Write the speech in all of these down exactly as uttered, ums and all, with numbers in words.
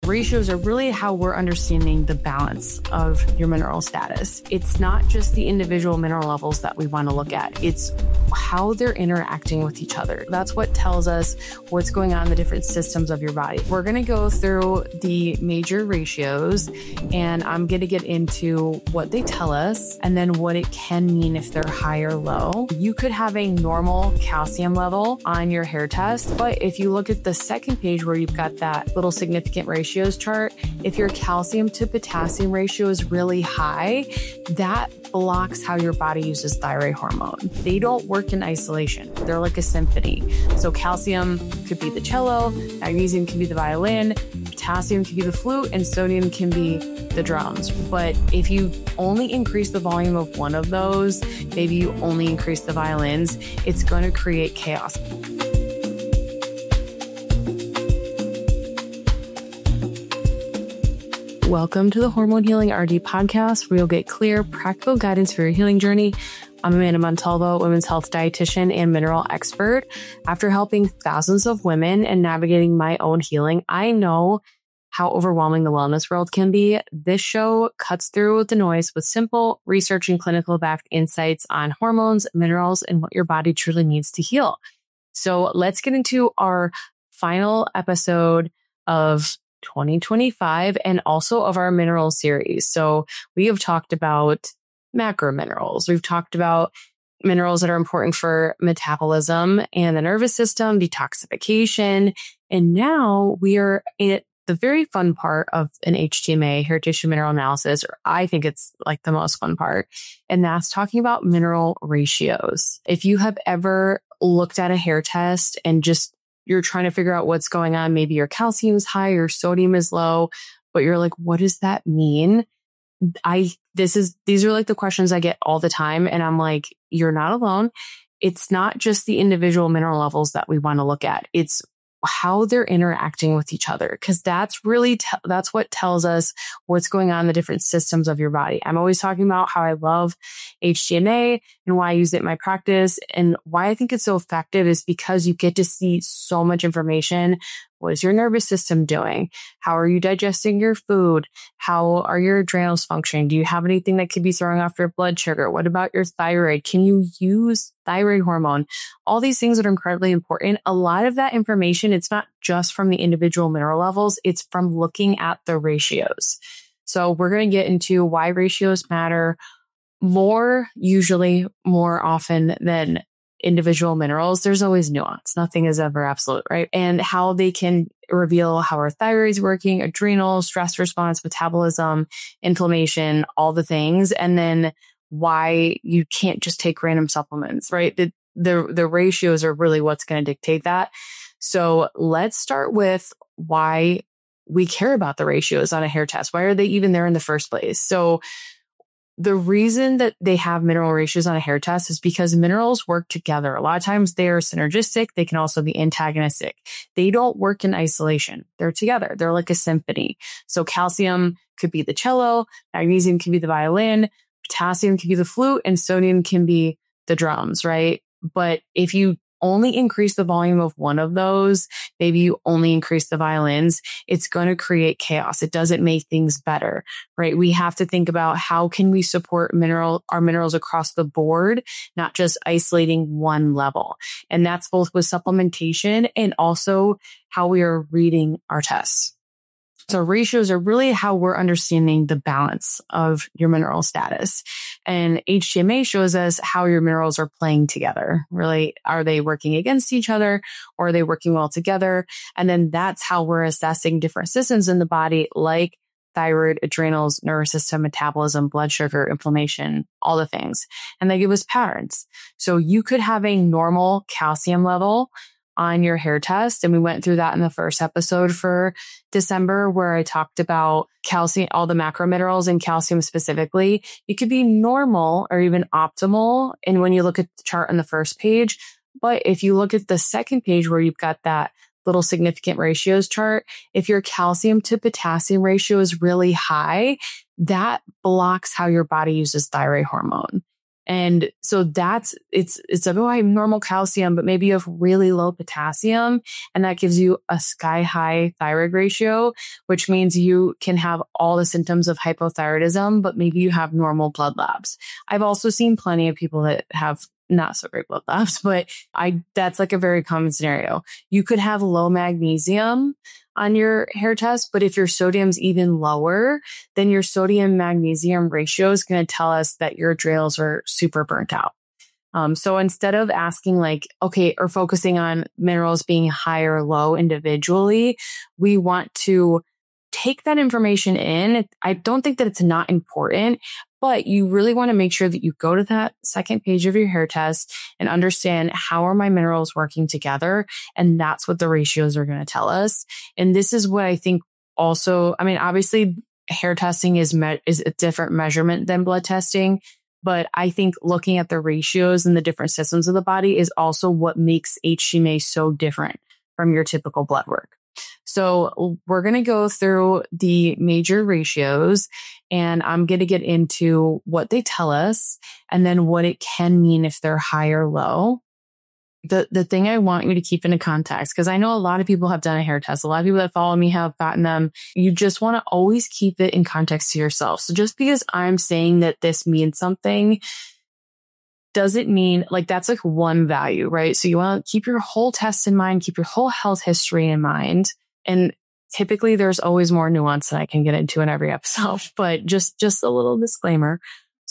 Ratios are really how we're understanding the balance of your mineral status. It's not just the individual mineral levels that we want to look at. It's how they're interacting with each other. That's what tells us what's going on in the different systems of your body. We're going to go through the major ratios, and I'm going to get into what they tell us and then what it can mean if they're high or low. You could have a normal calcium level on your hair test, but if you look at the second page where you've got that little significant ratios chart, if your calcium to potassium ratio is really high, that blocks how your body uses thyroid hormone. They don't work in isolation. They're like a symphony. So calcium could be the cello, magnesium can be the violin, potassium can be the flute, and sodium can be the drums. But if you only increase the volume of one of those, maybe you only increase the violins, it's going to create chaos. Welcome to the Hormone Healing R D podcast, where you'll get clear, practical guidance for your healing journey. I'm Amanda Montalvo, women's health dietitian and mineral expert. After helping thousands of women and navigating my own healing, I know how overwhelming the wellness world can be. This show cuts through the noise with simple research and clinical backed insights on hormones, minerals, and what your body truly needs to heal. So let's get into our final episode of twenty twenty-five and also of our mineral series. So we have talked about macro minerals. We've talked about minerals that are important for metabolism and the nervous system, detoxification. And now we are at the very fun part of an H T M A, hair tissue mineral analysis, or I think it's like the most fun part. And that's talking about mineral ratios. If you have ever looked at a hair test and just you're trying to figure out what's going on. Maybe your calcium is high or sodium is low, but you're like, what does that mean? I, this is, these are like the questions I get all the time. And I'm like, you're not alone. It's not just the individual mineral levels that we want to look at. It's how they're interacting with each other. Cause that's really, te- that's what tells us what's going on in the different systems of your body. I'm always talking about how I love H T M A and why I use it in my practice, and why I think it's so effective is because you get to see so much information. What is your nervous system doing? How are you digesting your food? How are your adrenals functioning? Do you have anything that could be throwing off your blood sugar? What about your thyroid? Can you use thyroid hormone? All these things that are incredibly important. A lot of that information, it's not just from the individual mineral levels. It's from looking at the ratios. So we're going to get into why ratios matter more, usually more often than individual minerals. There's always nuance. Nothing is ever absolute, right? And how they can reveal how our thyroid's working, adrenal, stress response, metabolism, inflammation, all the things. And then why you can't just take random supplements, right? The, the, the ratios are really what's going to dictate that. So let's start with why we care about the ratios on a hair test. Why are they even there in the first place? So the reason that they have mineral ratios on a hair test is because minerals work together. A lot of times they are synergistic. They can also be antagonistic. They don't work in isolation. They're together. They're like a symphony. So calcium could be the cello, magnesium can be the violin, potassium can be the flute, and sodium can be the drums, right? But if you only increase the volume of one of those, maybe you only increase the violins, it's going to create chaos. It doesn't make things better, right? We have to think about how can we support mineral, our minerals across the board, not just isolating one level. And that's both with supplementation and also how we are reading our tests. So ratios are really how we're understanding the balance of your mineral status. And H T M A shows us how your minerals are playing together. Really, are they working against each other, or are they working well together? And then that's how we're assessing different systems in the body, like thyroid, adrenals, nervous system, metabolism, blood sugar, inflammation, all the things. And they give us patterns. So you could have a normal calcium level on your hair test. And we went through that in the first episode for December, where I talked about calcium, all the macro minerals and calcium specifically. It could be normal or even optimal. And when you look at the chart on the first page, but if you look at the second page where you've got that little significant ratios chart, if your calcium to potassium ratio is really high, that blocks how your body uses thyroid hormone. And so that's, it's, it's about normal calcium, but maybe you have really low potassium, and that gives you a sky high thyroid ratio, which means you can have all the symptoms of hypothyroidism, but maybe you have normal blood labs. I've also seen plenty of people that have not so great blood labs, but I, that's like a very common scenario. You could have low magnesium on your hair test, but if your sodium's even lower, then your sodium magnesium ratio is going to tell us that your adrenals are super burnt out. Um, so instead of asking like, okay, or focusing on minerals being high or low individually, we want to take that information in. I don't think that it's not important, but you really want to make sure that you go to that second page of your hair test and understand, how are my minerals working together? And that's what the ratios are going to tell us. And this is what I think also, I mean, obviously hair testing is me- is a different measurement than blood testing, but I think looking at the ratios and the different systems of the body is also what makes H T M A so different from your typical blood work. So we're going to go through the major ratios, and I'm going to get into what they tell us and then what it can mean if they're high or low. The the thing I want you to keep into context, because I know a lot of people have done a hair test. A lot of people that follow me have gotten them. You just want to always keep it in context to yourself. So just because I'm saying that this means something doesn't mean like that's like one value, right? So you want to keep your whole test in mind, keep your whole health history in mind. And typically there's always more nuance that I can get into in every episode, but just, just a little disclaimer.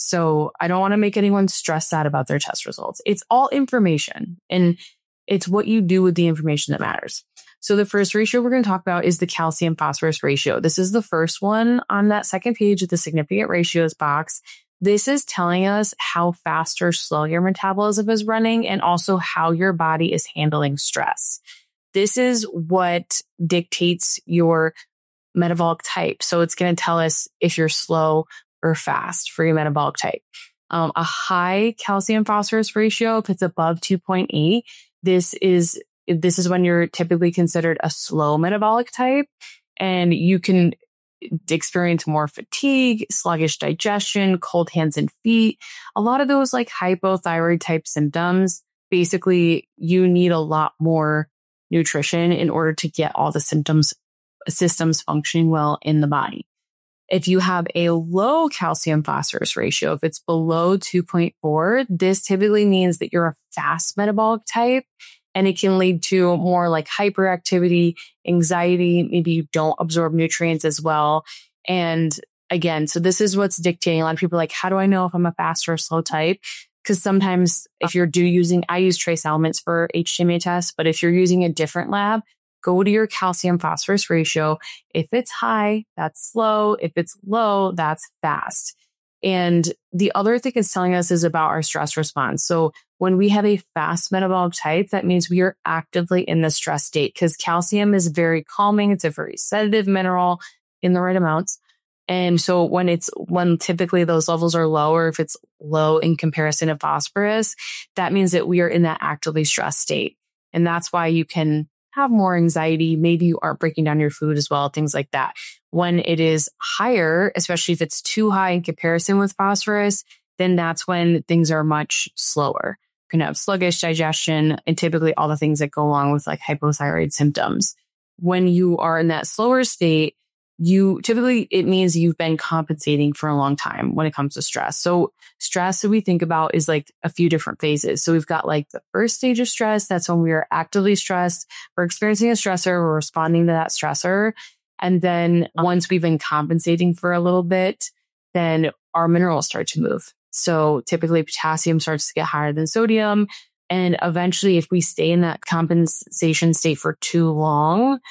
So I don't want to make anyone stressed out about their test results. It's all information, and it's what you do with the information that matters. So the first ratio we're going to talk about is the calcium phosphorus ratio. This is the first one on that second page of the significant ratios box. This is telling us how fast or slow your metabolism is running, and also how your body is handling stress. This is what dictates your metabolic type. So it's going to tell us if you're slow or fast for your metabolic type. Um, a high calcium phosphorus ratio, if it's above two point eight, this is, this is when you're typically considered a slow metabolic type, and you can experience more fatigue, sluggish digestion, cold hands and feet. A lot of those like hypothyroid type symptoms, basically you need a lot more nutrition in order to get all the symptoms, systems functioning well in the body. If you have a low calcium phosphorus ratio, if it's below two point four, this typically means that you're a fast metabolic type, and it can lead to more like hyperactivity, anxiety. Maybe you don't absorb nutrients as well. And again, so this is what's dictating. A lot of people are like, how do I know if I'm a fast or a slow type? Because sometimes if you're do using, I use trace elements for H T M A tests, but if you're using a different lab, go to your calcium phosphorus ratio. If it's high, that's slow. If it's low, that's fast. And the other thing it's telling us is about our stress response. So when we have a fast metabolic type, that means we are actively in the stress state, because calcium is very calming. It's a very sedative mineral in the right amounts. And so when it's, when typically those levels are low, or if it's low in comparison to phosphorus, that means that we are in that actively stressed state. And that's why you can have more anxiety. Maybe you aren't breaking down your food as well, things like that. When it is higher, especially if it's too high in comparison with phosphorus, then that's when things are much slower. You can have sluggish digestion and typically all the things that go along with like hypothyroid symptoms. When you are in that slower state, you typically, it means you've been compensating for a long time when it comes to stress. So stress that we think about is like a few different phases. So we've got like the first stage of stress. That's when we are actively stressed. We're experiencing a stressor. We're responding to that stressor. And then once we've been compensating for a little bit, then our minerals start to move. So typically potassium starts to get higher than sodium. And eventually, if we stay in that compensation state for too long,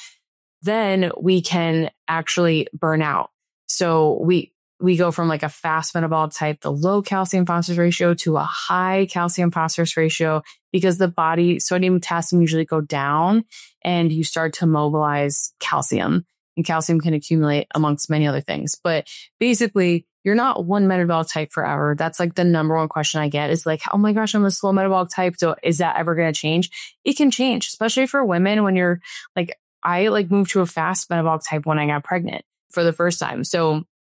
then we can actually burn out. So we, we go from like a fast metabolic type, the low calcium phosphorus ratio, to a high calcium phosphorus ratio, because the body, sodium and potassium usually go down, and you start to mobilize calcium, and calcium can accumulate amongst many other things. But basically, you're not one metabolic type forever. That's like the number one question I get is like, oh my gosh, I'm a slow metabolic type. So is that ever going to change? It can change, especially for women when you're like, I like moved to a fast metabolic type when I got pregnant for the first time. So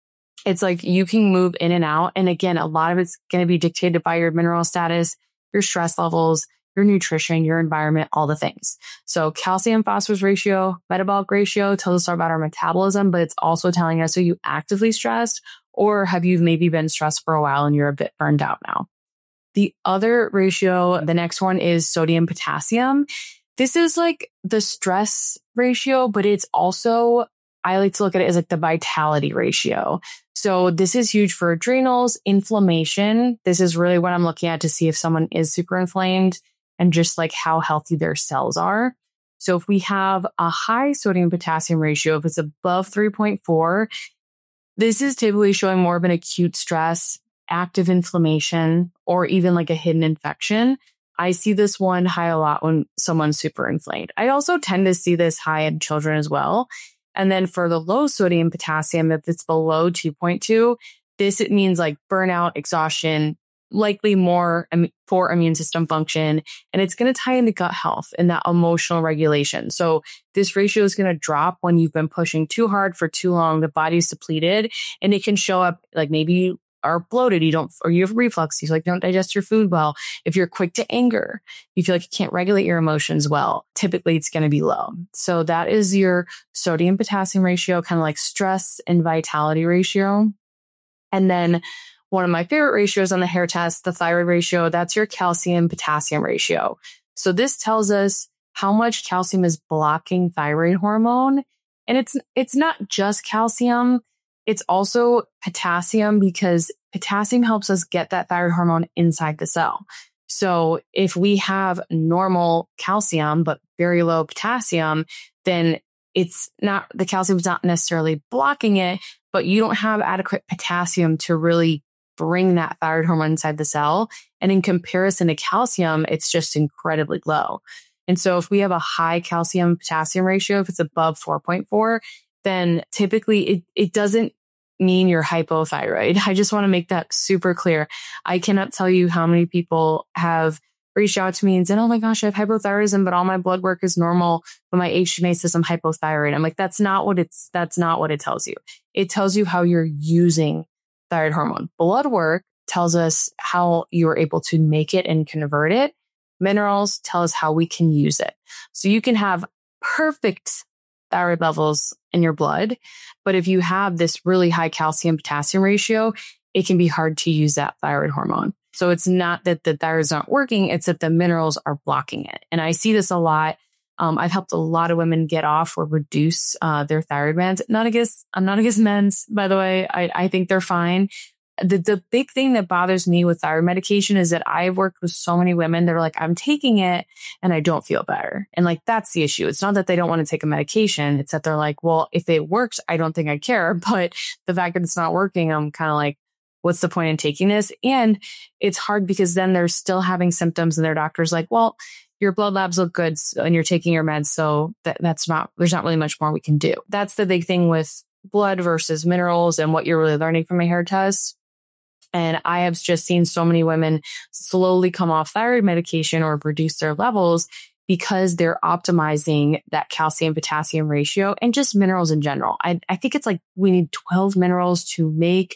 It's like you can move in and out. And again, a lot of it's going to be dictated by your mineral status, your stress levels, your nutrition, your environment, all the things. So calcium phosphorus ratio, metabolic ratio tells us about our metabolism, but it's also telling us, are you actively stressed or have you maybe been stressed for a while and you're a bit burned out now? The other ratio, the next one is sodium potassium. This is like the stress ratio, but it's also, I like to look at it as like the vitality ratio. So this is huge for adrenals, inflammation. This is really what I'm looking at to see if someone is super inflamed and just like how healthy their cells are. So if we have a high sodium potassium ratio, if it's above three point four, this is typically showing more of an acute stress, active inflammation, or even like a hidden infection. I see this one high a lot when someone's super inflamed. I also tend to see this high in children as well. And then for the low sodium potassium, if it's below two point two, this it means like burnout, exhaustion, likely more poor immune system function. And it's going to tie into gut health and that emotional regulation. So this ratio is going to drop when you've been pushing too hard for too long. The body's depleted and it can show up like maybe you are bloated, you don't, or you have reflux, you like don't digest your food well. If you're quick to anger, you feel like you can't regulate your emotions well, typically it's going to be low. So that is your sodium potassium ratio, kind of like stress and vitality ratio. And then one of my favorite ratios on the hair test, the thyroid ratio, that's your calcium potassium ratio. So this tells us how much calcium is blocking thyroid hormone. And it's, it's not just calcium. It's also potassium because potassium helps us get that thyroid hormone inside the cell. So if we have normal calcium, but very low potassium, then it's not, the calcium is not necessarily blocking it, but you don't have adequate potassium to really bring that thyroid hormone inside the cell. And in comparison to calcium, it's just incredibly low. And so if we have a high calcium potassium ratio, if it's above four point four, then typically it, it doesn't mean you're hypothyroid. I just want to make that super clear. I cannot tell you how many people have reached out to me and said, oh my gosh, I have hypothyroidism, but all my blood work is normal, but my H D M A says I'm hypothyroid. I'm like, that's not what it's, that's not what it tells you. It tells you how you're using thyroid hormone. Blood work tells us how you are able to make it and convert it. Minerals tell us how we can use it. So you can have perfect thyroid levels in your blood, but if you have this really high calcium potassium ratio, it can be hard to use that thyroid hormone. So it's not that the thyroid's not working, it's that the minerals are blocking it. And I see this a lot. Um, I've helped a lot of women get off or reduce uh, their thyroid meds. Not against, I'm not against meds, by the way. I, I think they're fine. The, the big thing that bothers me with thyroid medication is that I've worked with so many women that are like, I'm taking it and I don't feel better. And like, that's the issue. It's not that they don't want to take a medication. It's that they're like, well, if it works, I don't think I care. But the fact that it's not working, I'm kind of like, what's the point in taking this? And it's hard because then they're still having symptoms and their doctor's like, well, your blood labs look good and you're taking your meds. So that, that's not, there's not really much more we can do. That's the big thing with blood versus minerals and what you're really learning from a hair test. And I have just seen so many women slowly come off thyroid medication or reduce their levels because they're optimizing that calcium potassium ratio and just minerals in general. I, I think it's like we need twelve minerals to make,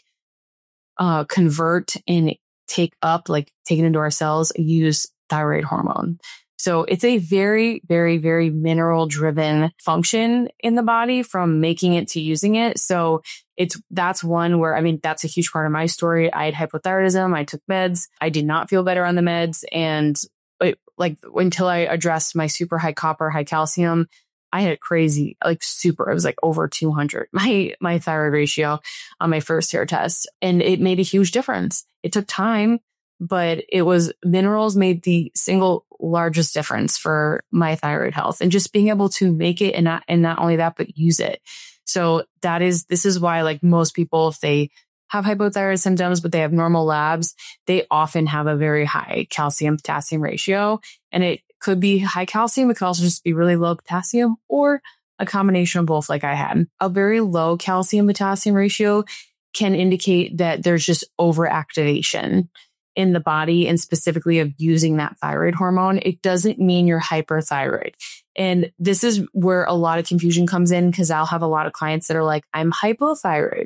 uh, convert and take up, like take it into our cells, use thyroid hormone. So it's a very, very, very mineral driven function in the body from making it to using it. So it's, that's one where, I mean, that's a huge part of my story. I had hypothyroidism. I took meds. I did not feel better on the meds. And it, like until I addressed my super high copper, high calcium, I had crazy, like super, it was like over two hundred, my, my thyroid ratio on my first hair test. And it made a huge difference. It took time, but it was minerals made the single largest difference for my thyroid health and just being able to make it and not, and not only that, but use it. So that is, this is why like most people, if they have hypothyroid symptoms, but they have normal labs, they often have a very high calcium potassium ratio. And it could be high calcium. It could also just be really low potassium or a combination of both like I had. A very low calcium potassium ratio can indicate that there's just overactivation in the body and specifically of using that thyroid hormone. It doesn't mean you're hyperthyroid. And this is where a lot of confusion comes in because I'll have a lot of clients that are like, I'm hypothyroid.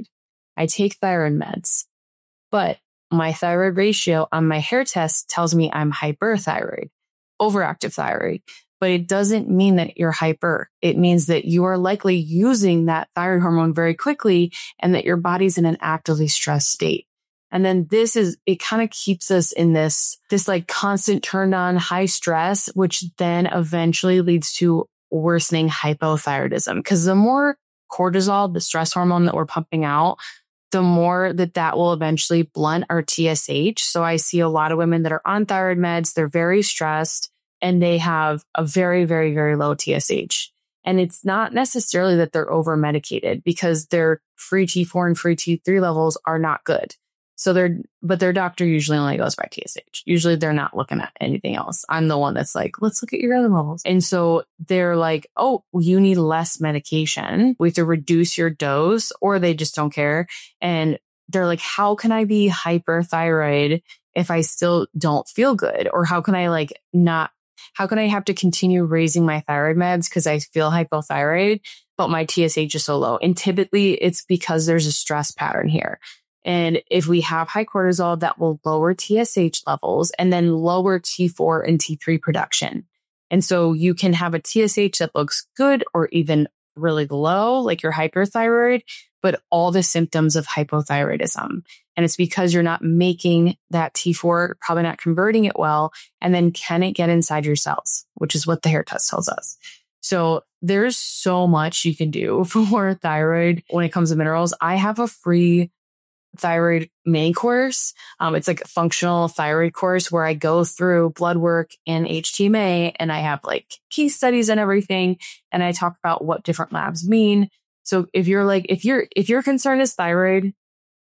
I take thyroid meds, but my thyroid ratio on my hair test tells me I'm hyperthyroid, overactive thyroid. But it doesn't mean that you're hyper. It means that you are likely using that thyroid hormone very quickly and that your body's in an actively stressed state. And then this is, it kind of keeps us in this, this like constant turned on high stress, which then eventually leads to worsening hypothyroidism. Because the more cortisol, the stress hormone that we're pumping out, the more that that will eventually blunt our T S H. So I see a lot of women that are on thyroid meds, they're very stressed, and they have a very, very, very low T S H. And it's not necessarily that they're over medicated, because their free T four and free T three levels are not good. So they're, but their doctor usually only goes by T S H. Usually they're not looking at anything else. I'm the one that's like, let's look at your other levels. And so they're like, oh, you need less medication. We have to reduce your dose, or they just don't care. And they're like, how can I be hyperthyroid if I still don't feel good? Or how can I like not, how can I have to continue raising my thyroid meds because I feel hypothyroid, but my T S H is so low? And typically it's because there's a stress pattern here. And if we have high cortisol, that will lower T S H levels and then lower T four and T three production. And so you can have a T S H that looks good or even really low, like you're hyperthyroid, but all the symptoms of hypothyroidism. And it's because you're not making that T four, probably not converting it well. And then can it get inside your cells, which is what the hair test tells us. So there's so much you can do for thyroid when it comes to minerals. I have a free thyroid mini course. Um, it's like a functional thyroid course where I go through blood work and H T M A, and I have like case studies and everything. And I talk about what different labs mean. So if you're like, if you're, if your concern is thyroid,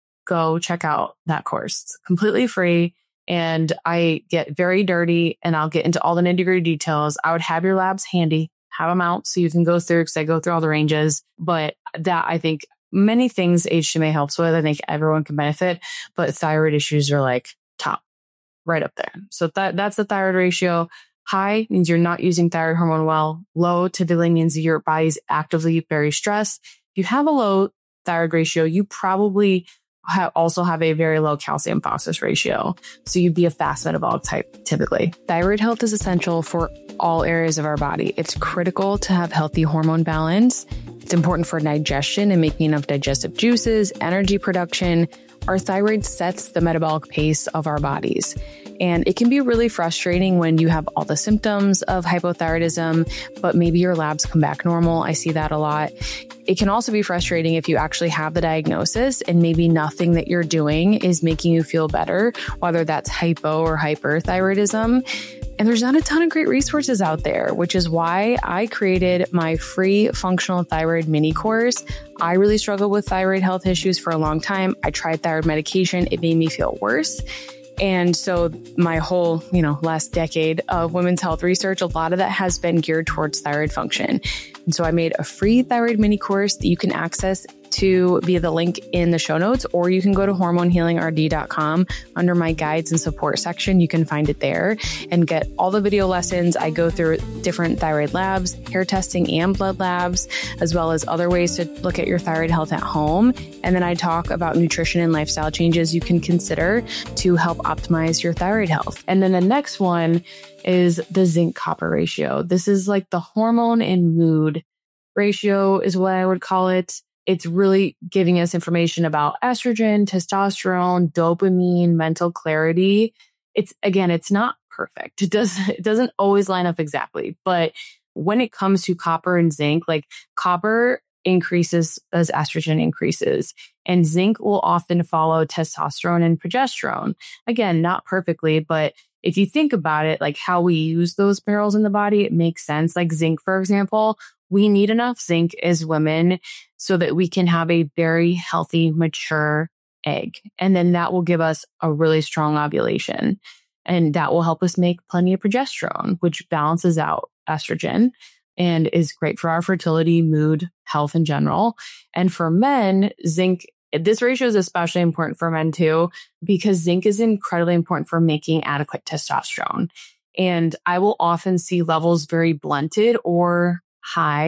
go check out that course. It's completely free. And I get very dirty and I'll get into all the nitty gritty details. I would have your labs handy, have them out so you can go through, because I go through all the ranges. But that, I think, many things H T M A helps with. I think everyone can benefit, but thyroid issues are like top, right up there. So that that's the thyroid ratio. High means you're not using thyroid hormone well. Low typically means your body's actively very stressed. If you have a low thyroid ratio, you probably ha- also have a very low calcium phosphorus ratio. So you'd be a fast metabolic type typically. Thyroid health is essential for all areas of our body. It's critical to have healthy hormone balance. It's important for digestion and making enough digestive juices, energy production. Our thyroid sets the metabolic pace of our bodies. And it can be really frustrating when you have all the symptoms of hypothyroidism, but maybe your labs come back normal. I see that a lot. It can also be frustrating if you actually have the diagnosis and maybe nothing that you're doing is making you feel better, whether that's hypo or hyperthyroidism. And there's not a ton of great resources out there, which is why I created my free functional thyroid mini course. I really struggled with thyroid health issues for a long time. I tried thyroid medication. It made me feel worse. And so my whole, you know, last decade of women's health research, a lot of that has been geared towards thyroid function. And so I made a free thyroid mini course that you can access to via the link in the show notes, or you can go to hormone healing r d dot com under my guides and support section. You can find it there and get all the video lessons. I go through different thyroid labs, hair testing and blood labs, as well as other ways to look at your thyroid health at home. And then I talk about nutrition and lifestyle changes you can consider to help optimize your thyroid health. And then the next one is the zinc copper ratio. This is like the hormone and mood ratio is what I would call it. It's really giving us information about estrogen, testosterone, dopamine, mental clarity. It's, again, it's not perfect. It doesn't, it doesn't always line up exactly. But when it comes to copper and zinc, like copper increases as estrogen increases, and zinc will often follow testosterone and progesterone. Again, not perfectly, but if you think about it, like how we use those minerals in the body, it makes sense. Like zinc, for example, we need enough zinc as women so that we can have a very healthy, mature egg. And then that will give us a really strong ovulation. And that will help us make plenty of progesterone, which balances out estrogen and is great for our fertility, mood, health in general. And for men, zinc, this ratio is especially important for men too, because zinc is incredibly important for making adequate testosterone. And I will often see levels very blunted or high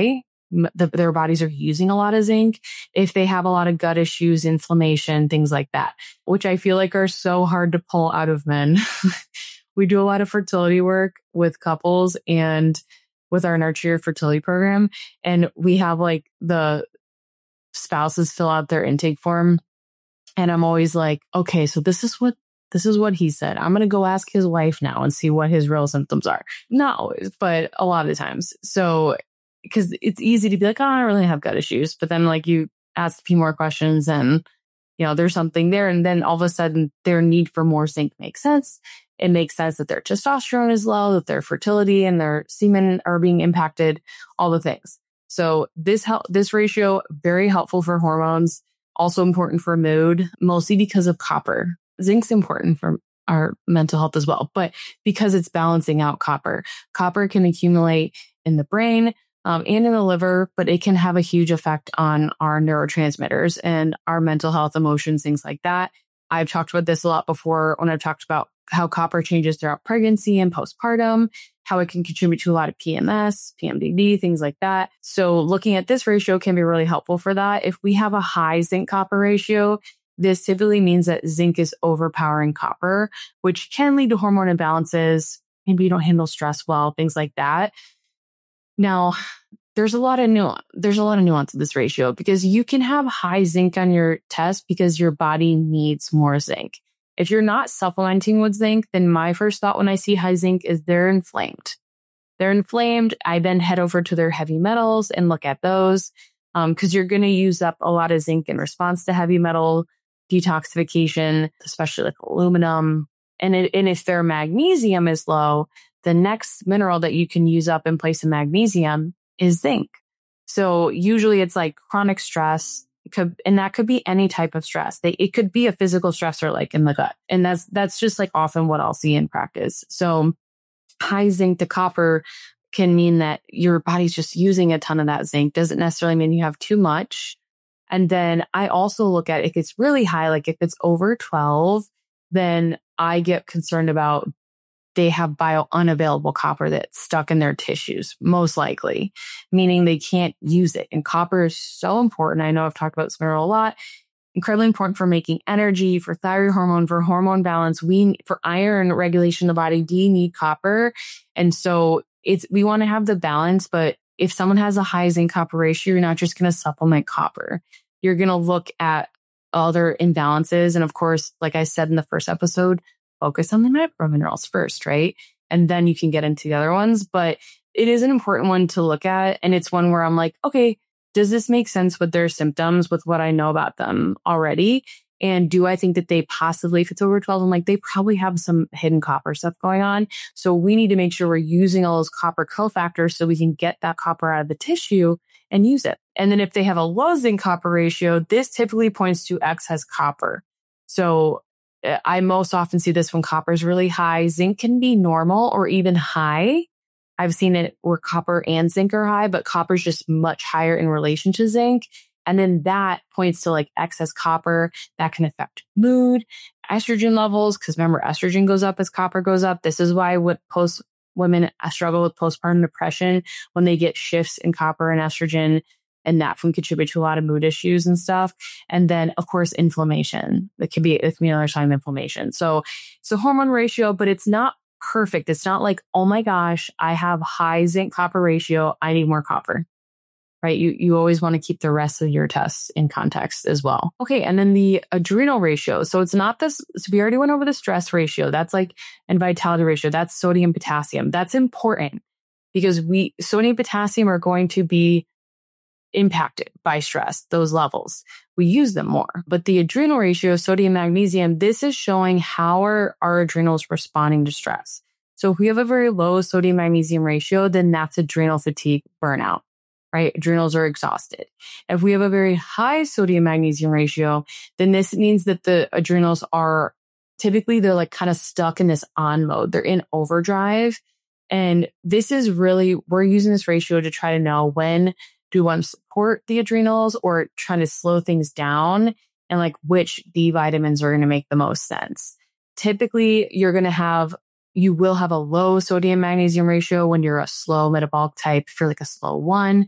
the, their bodies are using a lot of zinc, if they have a lot of gut issues, inflammation, things like that, which I feel like are so hard to pull out of men. We do a lot of fertility work with couples and with our Nurture fertility program. And we have like the spouses fill out their intake form. And I'm always like, okay, so this is what, this is what he said. I'm going to go ask his wife now and see what his real symptoms are. Not always, but a lot of the times. So, because it's easy to be like, oh, I don't really have gut issues. But then like you ask a few more questions and, you know, there's something there. And then all of a sudden their need for more zinc makes sense. It makes sense that their testosterone is low, that their fertility and their semen are being impacted, all the things. So this help, this ratio, very helpful for hormones, also important for mood, mostly because of copper. Zinc's important for our mental health as well, but because it's balancing out copper. Copper can accumulate in the brain um, and in the liver, but it can have a huge effect on our neurotransmitters and our mental health, emotions, things like that. I've talked about this a lot before when I've talked about how copper changes throughout pregnancy and postpartum, how it can contribute to a lot of P M S, P M D D, things like that. So looking at this ratio can be really helpful for that. If we have a high zinc copper ratio, this typically means that zinc is overpowering copper, which can lead to hormone imbalances. Maybe you don't handle stress well, things like that. Now, there's a lot of nuance. There's a lot of nuance to this ratio because you can have high zinc on your test because your body needs more zinc. If you're not supplementing with zinc, then my first thought when I see high zinc is they're inflamed. They're inflamed. I then head over to their heavy metals and look at those um, because you're going to use up a lot of zinc in response to heavy metal detoxification, especially like aluminum. And, it, and if their magnesium is low, the next mineral that you can use up in place of magnesium is zinc. So usually it's like chronic stress. It could, and that could be any type of stress. They, it could be a physical stressor like in the gut. And that's, that's just like often what I'll see in practice. So high zinc to copper can mean that your body's just using a ton of that zinc. Doesn't necessarily mean you have too much. And then I also look at if it's really high, like if it's over twelve, then I get concerned about they have bio unavailable copper that's stuck in their tissues, most likely, meaning they can't use it. And copper is so important. I know I've talked about this mineral a lot. Incredibly important for making energy, for thyroid hormone, for hormone balance. We, for iron regulation, the body do need copper. And so it's, we want to have the balance, but if someone has a high zinc copper ratio, you're not just going to supplement copper. You're going to look at other imbalances. And of course, like I said in the first episode, focus on the macro minerals first, right? And then you can get into the other ones. But it is an important one to look at. And it's one where I'm like, okay, does this make sense with their symptoms, with what I know about them already? And do I think that they possibly, if it's over twelve, I'm like, they probably have some hidden copper stuff going on. So we need to make sure we're using all those copper cofactors so we can get that copper out of the tissue and use it. And then if they have a low zinc copper ratio, this typically points to excess copper. So I most often see this when copper is really high. Zinc can be normal or even high. I've seen it where copper and zinc are high, but copper is just much higher in relation to zinc. And then that points to like excess copper that can affect mood, estrogen levels. Cause remember, estrogen goes up as copper goes up. This is why what post women struggle with postpartum depression when they get shifts in copper and estrogen. And that can contribute to a lot of mood issues and stuff. And then, of course, inflammation. That could be, it can be another sign of inflammation. So it's a hormone ratio, but it's not perfect. It's not like, oh my gosh, I have high zinc copper ratio. I need more copper, right? You, you always want to keep the rest of your tests in context as well. Okay. And then the adrenal ratio. So it's not this, so we already went over the stress ratio. That's like, and vitality ratio. That's sodium, potassium. That's important because we, sodium, potassium are going to be impacted by stress, those levels. We use them more. But the adrenal ratio, sodium, magnesium, this is showing how are our adrenals responding to stress. So if we have a very low sodium magnesium ratio, then that's adrenal fatigue, burnout, right? Adrenals are exhausted. If we have a very high sodium magnesium ratio, then this means that the adrenals are typically, they're like kind of stuck in this on mode. They're in overdrive. And this is really, we're using this ratio to try to know when do you want to support the adrenals or trying to slow things down, and like which D vitamins are going to make the most sense. Typically, you're going to have, you will have a low sodium magnesium ratio when you're a slow metabolic type. If you're like a slow one,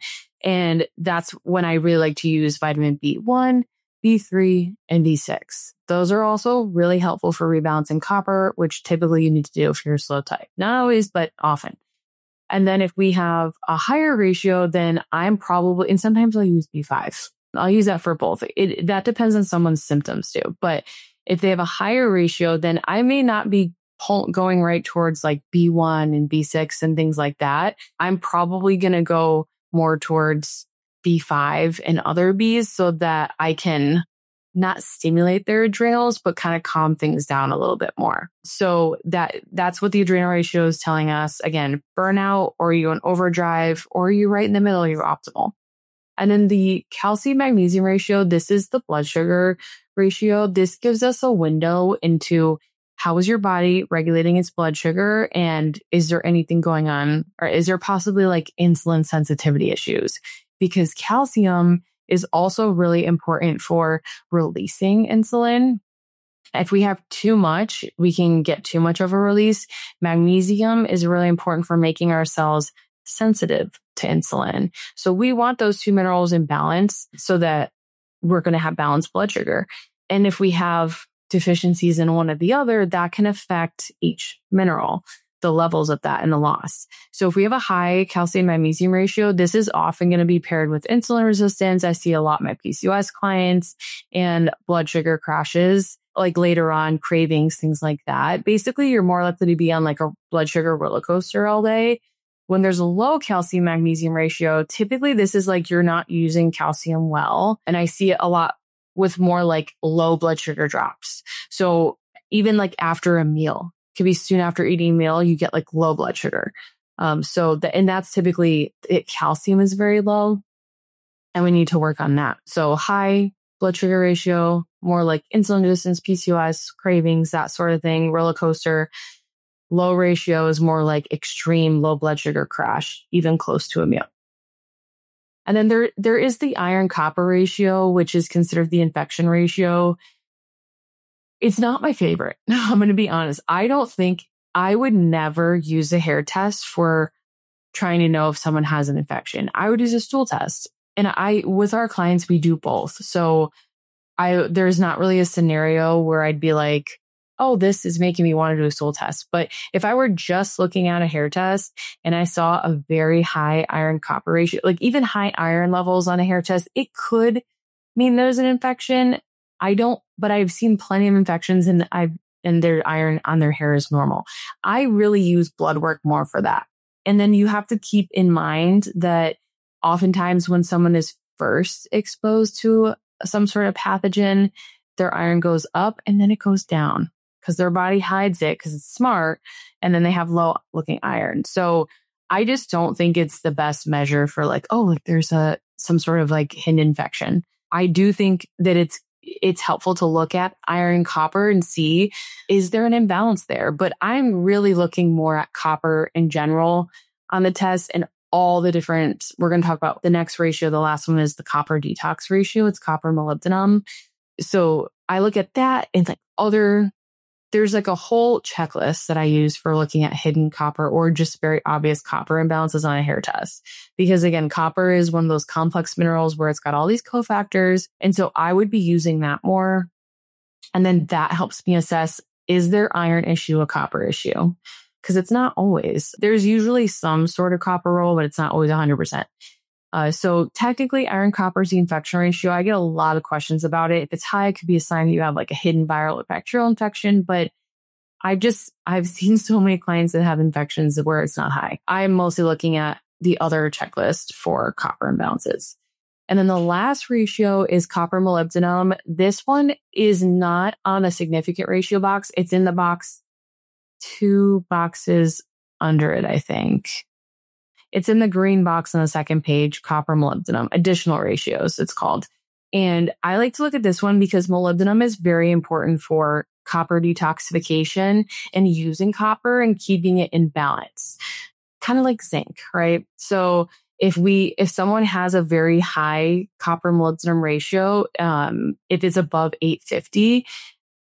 And that's when I really like to use vitamin B one, B three, and B six. Those are also really helpful for rebalancing copper, which typically you need to do if you're a slow type. Not always, but often. And then if we have a higher ratio, then I'm probably, and sometimes I'll use B five. I'll use that for both. It, that depends on someone's symptoms too. But if they have a higher ratio, then I may not be pull, going right towards like B one and B six and things like that. I'm probably going to go more towards B five and other Bs so that I can not stimulate their adrenals, but kind of calm things down a little bit more. So that that's what the adrenal ratio is telling us. Again, burnout, or you in overdrive, or you right in the middle, you're optimal. And then the calcium magnesium ratio, this is the blood sugar ratio. This gives us a window into how is your body regulating its blood sugar, and is there anything going on, or is there possibly like insulin sensitivity issues? Because calcium is also really important for releasing insulin. If we have too much, we can get too much of a release. Magnesium is really important for making our cells sensitive to insulin. So we want those two minerals in balance so that we're going to have balanced blood sugar. And if we have deficiencies in one or the other, that can affect each mineral, the levels of that and the loss. So if we have a high calcium magnesium ratio, this is often going to be paired with insulin resistance. I see a lot of my P C O S clients, and blood sugar crashes, like later on, cravings, things like that. Basically, you're more likely to be on like a blood sugar roller coaster all day. When there's a low calcium magnesium ratio, typically this is like you're not using calcium well. And I see it a lot with more like low blood sugar drops. So even like after a meal, could be soon after eating a meal, you get like low blood sugar. Um, so the, and that's typically it. Calcium is very low, and we need to work on that. So high blood sugar ratio, more like insulin resistance, P C O S, cravings, that sort of thing, roller coaster. Low ratio is more like extreme low blood sugar crash, even close to a meal. And then there, there is the iron copper ratio, which is considered the infection ratio. It's not my favorite. I'm going to be honest. I don't think I would never use a hair test for trying to know if someone has an infection. I would use a stool test. And I, with our clients, we do both. So I, there's not really a scenario where I'd be like, oh, this is making me want to do a stool test. But if I were just looking at a hair test and I saw a very high iron copper ratio, like even high iron levels on a hair test, it could mean there's an infection. I don't, but I've seen plenty of infections and I've, and their iron on their hair is normal. I really use blood work more for that. And then you have to keep in mind that oftentimes when someone is first exposed to some sort of pathogen, their iron goes up and then it goes down because their body hides it because it's smart. And then they have low looking iron. So I just don't think it's the best measure for like, oh, like there's a, some sort of like hidden infection. I do think that it's it's helpful to look at iron and copper and see, is there an imbalance there? But I'm really looking more at copper in general on the test and all the different, we're going to talk about the next ratio. The last one is the copper detox ratio. It's copper molybdenum. So I look at that and like other, there's like a whole checklist that I use for looking at hidden copper or just very obvious copper imbalances on a hair test. Because again, copper is one of those complex minerals where it's got all these cofactors. And so I would be using that more. And then that helps me assess, is there iron issue a copper issue? Because it's not always. There's usually some sort of copper role, but it's not always one hundred percent. Uh, so technically, iron copper is the infection ratio. I get a lot of questions about it. If it's high, it could be a sign that you have like a hidden viral or bacterial infection. But I just, I've seen so many clients that have infections where it's not high. I'm mostly looking at the other checklist for copper imbalances. And then the last ratio is copper molybdenum. This one is not on a significant ratio box. It's in the box, two boxes under it, I think. It's in the green box on the second page, copper molybdenum, additional ratios, it's called. And I like to look at this one because molybdenum is very important for copper detoxification and using copper and keeping it in balance. Kind of like zinc, right? So if we, if someone has a very high copper molybdenum ratio, um, if it's above eight fifty,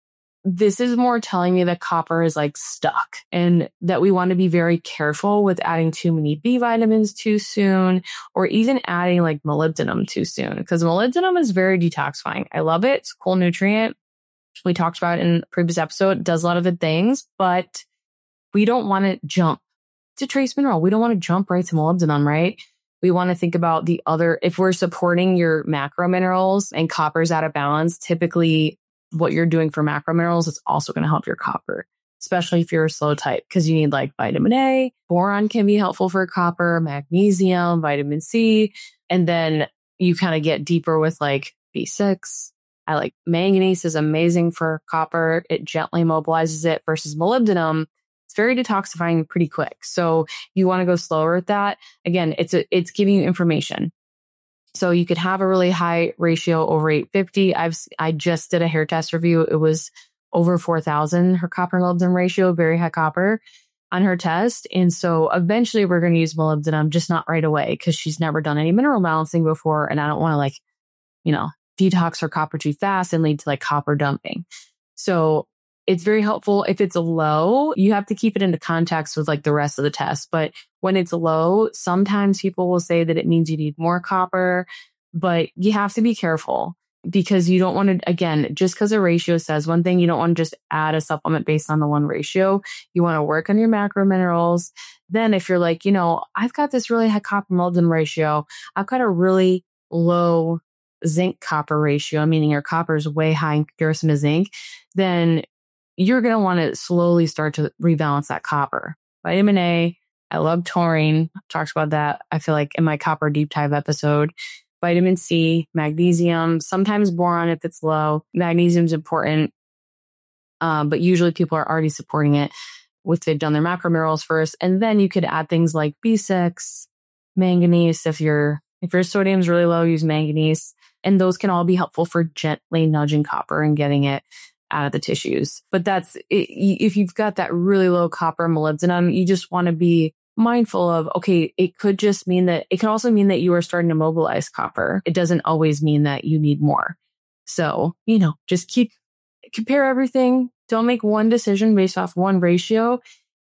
this is more telling me that copper is like stuck and that we want to be very careful with adding too many B vitamins too soon, or even adding like molybdenum too soon, because molybdenum is very detoxifying. I love it. It's a cool nutrient. We talked about it in a previous episode. It does a lot of good things, but we don't want to jump to trace mineral. We don't want to jump right to molybdenum, right? We want to think about the other, if we're supporting your macro minerals and copper's out of balance, typically what you're doing for macro minerals is also going to help your copper, especially if you're a slow type, because you need like vitamin A, boron can be helpful for copper, magnesium, vitamin C, and then you kind of get deeper with like B six. I like manganese is amazing for copper. It gently mobilizes it versus molybdenum. It's very detoxifying pretty quick. So you want to go slower with that. Again, it's a, it's giving you information. So you could have a really high ratio over eight fifty. I've, I just did a hair test review. It was over four thousand, her copper molybdenum ratio, very high copper on her test. And so eventually we're going to use molybdenum, just not right away, because she's never done any mineral balancing before. And I don't want to like, you know, detox her copper too fast and lead to like copper dumping. So it's very helpful. If it's low, you have to keep it into context with like the rest of the test. But when it's low, sometimes people will say that it means you need more copper, but you have to be careful because you don't want to, again, just because a ratio says one thing, you don't want to just add a supplement based on the one ratio. You want to work on your macro minerals. Then if you're like, you know, I've got this really high copper molybdenum ratio, I've got a really low zinc copper ratio, meaning your copper is way high in comparison to zinc, then you're going to want to slowly start to rebalance that copper. Vitamin A, I love taurine. I've talked about that, I feel like, in my copper deep dive episode. Vitamin C, magnesium, sometimes boron if it's low. Magnesium is important, um, but usually people are already supporting it if they've done their macro minerals first. And then you could add things like B six, manganese. If your if your sodium is really low, use manganese. And those can all be helpful for gently nudging copper and getting it out of the tissues. But that's, if you've got that really low copper molybdenum, you just want to be mindful of, okay, it could just mean that, it can also mean that you are starting to mobilize copper. It doesn't always mean that you need more. So, you know, just keep, compare everything. Don't make one decision based off one ratio.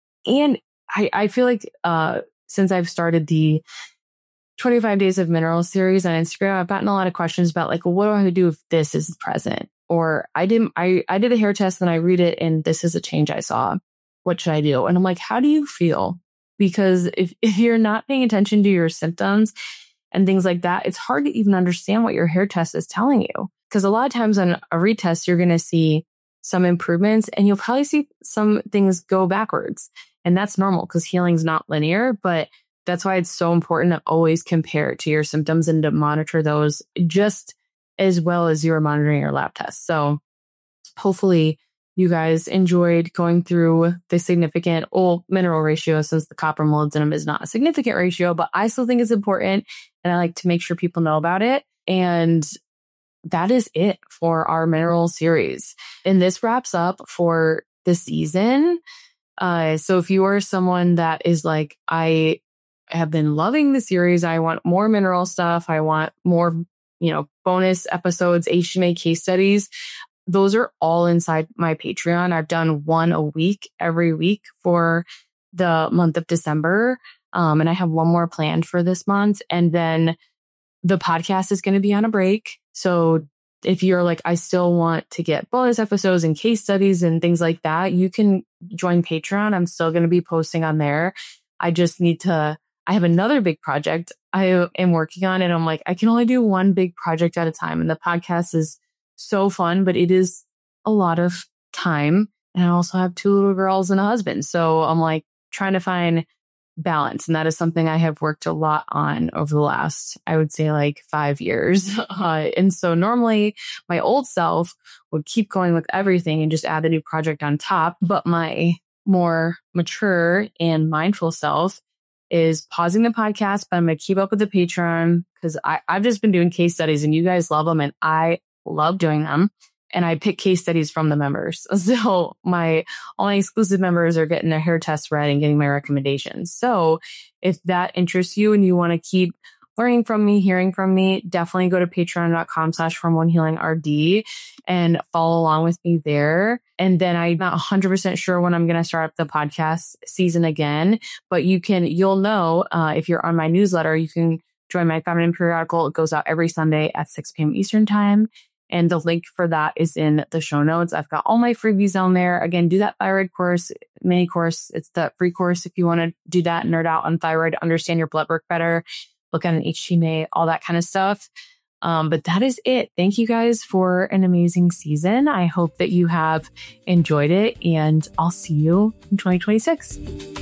And I, I feel like, uh, since I've started the twenty-five days of minerals series on Instagram, I've gotten a lot of questions about like, well, what do I do if this is present? Or I didn't, I, I did a hair test and I read it and this is a change I saw. What should I do? And I'm like, how do you feel? Because if, if you're not paying attention to your symptoms and things like that, it's hard to even understand what your hair test is telling you. Because a lot of times on a retest, you're going to see some improvements and you'll probably see some things go backwards. And that's normal because healing's not linear, but that's why it's so important to always compare it to your symptoms and to monitor those just as well as you are monitoring your lab tests. So hopefully you guys enjoyed going through the significant old mineral ratio, since the copper molybdenum is not a significant ratio, but I still think it's important and I like to make sure people know about it. And that is it for our mineral series. And this wraps up for the season. Uh, so if you are someone that is like, I have been loving the series, I want more mineral stuff, I want more, you know, bonus episodes, H M A case studies, those are all inside my Patreon. I've done one a week every week for the month of December. Um, and I have one more planned for this month. And then the podcast is going to be on a break. So if you're like, I still want to get bonus episodes and case studies and things like that, you can join Patreon. I'm still going to be posting on there. I just need to, I have another big project I am working on, and I'm like, I can only do one big project at a time. And the podcast is so fun, but it is a lot of time. And I also have two little girls and a husband. So I'm like trying to find balance. And that is something I have worked a lot on over the last, I would say like five years. Uh, and so normally my old self would keep going with everything and just add a new project on top. But my more mature and mindful self is pausing the podcast, but I'm going to keep up with the Patreon because I've just been doing case studies and you guys love them and I love doing them. And I pick case studies from the members. So my only exclusive members are getting their hair tests read and getting my recommendations. So if that interests you and you want to keep learning from me, hearing from me, definitely go to patreon.com slash hormone healing RD and follow along with me there. And then I'm not one hundred percent sure when I'm going to start up the podcast season again, but you can, you'll know, uh, if you're on my newsletter, you can join my feminine periodical. It goes out every Sunday at six p.m. Eastern time. And the link for that is in the show notes. I've got all my freebies on there. Again, do that thyroid course, mini course. It's the free course if you want to do that, nerd out on thyroid, understand your blood work better, look at an H T M A, all that kind of stuff. Um, but that is it. Thank you guys for an amazing season. I hope that you have enjoyed it, and I'll see you in twenty twenty-six.